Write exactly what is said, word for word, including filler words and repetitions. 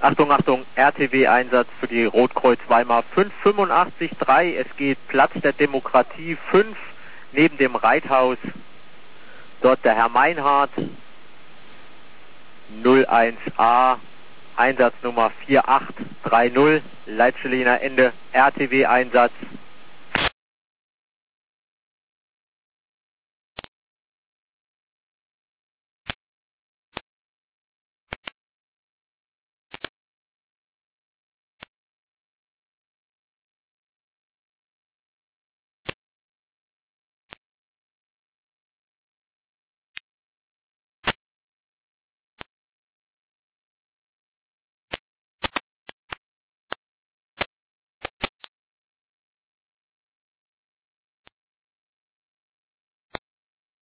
Achtung, Achtung, R T W-Einsatz für die Rotkreuz Weimar fünf fünfundachtzig drei. Es geht Platz der Demokratie fünf neben dem Reithaus. Dort der Herr Meinhardt, null eins A, Einsatznummer vier acht drei null, Leitstelle Ende, R T W-Einsatz.